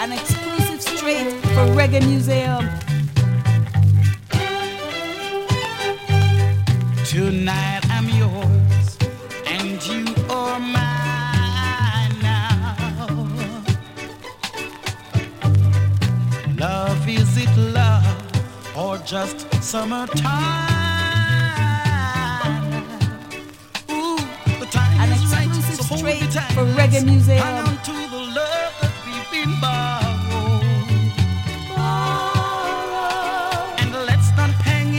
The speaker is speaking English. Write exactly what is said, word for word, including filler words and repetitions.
An exclusive straight for Reggae Museum. Tonight I'm yours and you are mine now. Love, is it love or just summertime? Ooh, the time An is right, exclusive so hold straight me tight. for Reggae Museum.